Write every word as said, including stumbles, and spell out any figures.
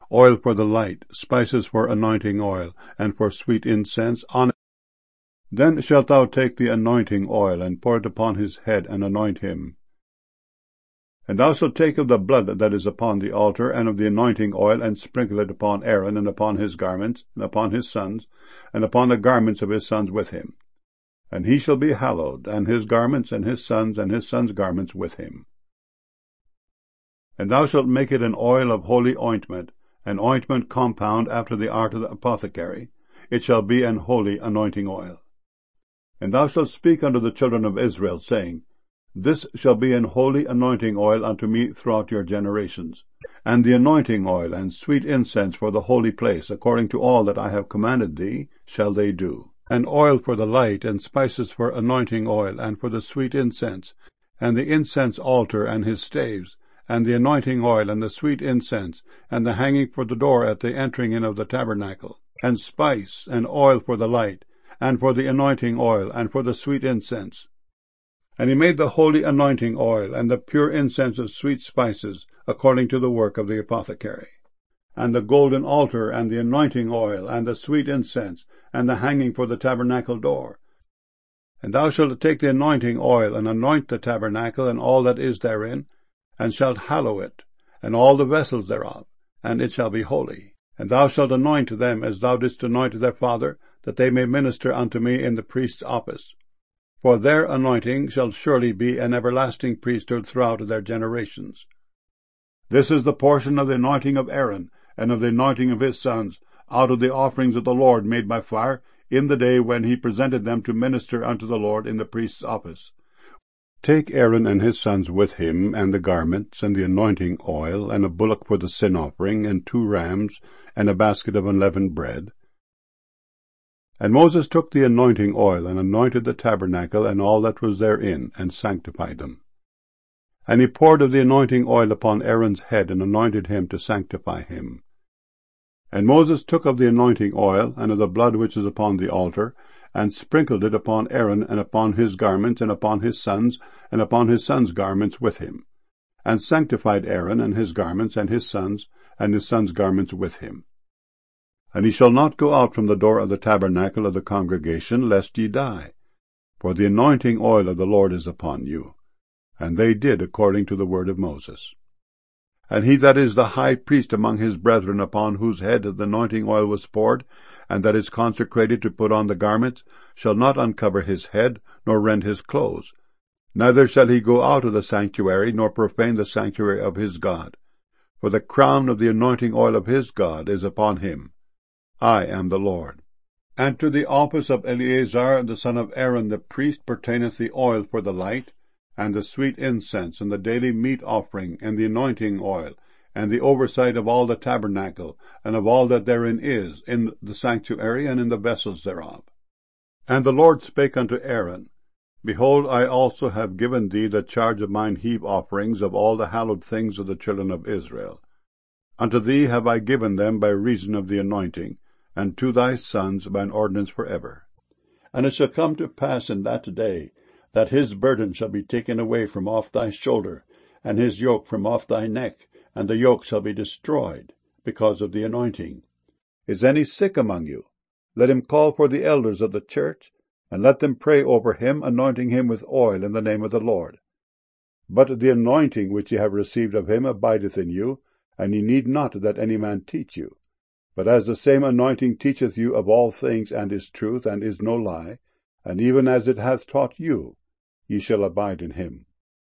oil for the light, spices for anointing oil, and for sweet incense on it. Then shalt thou take the anointing oil, and pour it upon his head, and anoint him. And thou shalt take of the blood that is upon the altar, and of the anointing oil, and sprinkle it upon Aaron, and upon his garments, and upon his sons, and upon the garments of his sons with him. And he shall be hallowed, and his garments, and his sons, and his sons' garments with him. And thou shalt make it an oil of holy ointment, an ointment compound after the art of the apothecary. It shall be an holy anointing oil. And thou shalt speak unto the children of Israel, saying, This shall be an holy anointing oil unto me throughout your generations. And the anointing oil and sweet incense for the holy place, according to all that I have commanded thee, shall they do. And oil for the light, and spices for anointing oil, and for the sweet incense, and the incense altar and his staves, and the anointing oil, and the sweet incense, and the hanging for the door at the entering in of the tabernacle, and spice, and oil for the light, and for the anointing oil, and for the sweet incense. And he made the holy anointing oil, and the pure incense of sweet spices, according to the work of the apothecary. And the golden altar, and the anointing oil, and the sweet incense, and the hanging for the tabernacle door. And thou shalt take the anointing oil, and anoint the tabernacle, and all that is therein, and shalt hallow it, and all the vessels thereof, and it shall be holy. And thou shalt anoint them as thou didst anoint their father, that they may minister unto me in the priest's office. For their anointing shall surely be an everlasting priesthood throughout their generations. This is the portion of the anointing of Aaron, and of the anointing of his sons, out of the offerings of the Lord made by fire, in the day when he presented them to minister unto the Lord in the priest's office. Take Aaron and his sons with him, and the garments, and the anointing oil, and a bullock for the sin offering, and two rams, and a basket of unleavened bread. And Moses took the anointing oil, and anointed the tabernacle, and all that was therein, and sanctified them. And he poured of the anointing oil upon Aaron's head, and anointed him to sanctify him. And Moses took of the anointing oil, and of the blood which is upon the altar, and sprinkled it upon Aaron, and upon his garments, and upon his sons, and upon his sons' garments with him, and sanctified Aaron, and his garments, and his sons, and his sons' garments with him. And he shall not go out from the door of the tabernacle of the congregation, lest ye die. For the anointing oil of the Lord is upon you. And they did according to the word of Moses. And he that is the high priest among his brethren, upon whose head the anointing oil was poured, and that is consecrated to put on the garments, shall not uncover his head, nor rend his clothes. Neither shall he go out of the sanctuary, nor profane the sanctuary of his God. For the crown of the anointing oil of his God is upon him. I am the Lord. And to the office of Eleazar the son of Aaron the priest pertaineth the oil for the light, and the sweet incense, and the daily meat offering, and the anointing oil, and the oversight of all the tabernacle, and of all that therein is, in the sanctuary, and in the vessels thereof. And the Lord spake unto Aaron, Behold, I also have given thee the charge of mine heave offerings of all the hallowed things of the children of Israel. Unto thee have I given them by reason of the anointing, and to thy sons by an ordinance for ever. And it shall come to pass in that day, that his burden shall be taken away from off thy shoulder, and his yoke from off thy neck, and the yoke shall be destroyed, because of the anointing. Is any sick among you? Let him call for the elders of the church, and let them pray over him, anointing him with oil in the name of the Lord. But the anointing which ye have received of him abideth in you, and ye need not that any man teach you. But as the same anointing teacheth you of all things, and is truth, and is no lie, and even as it hath taught you, ye shall abide in him.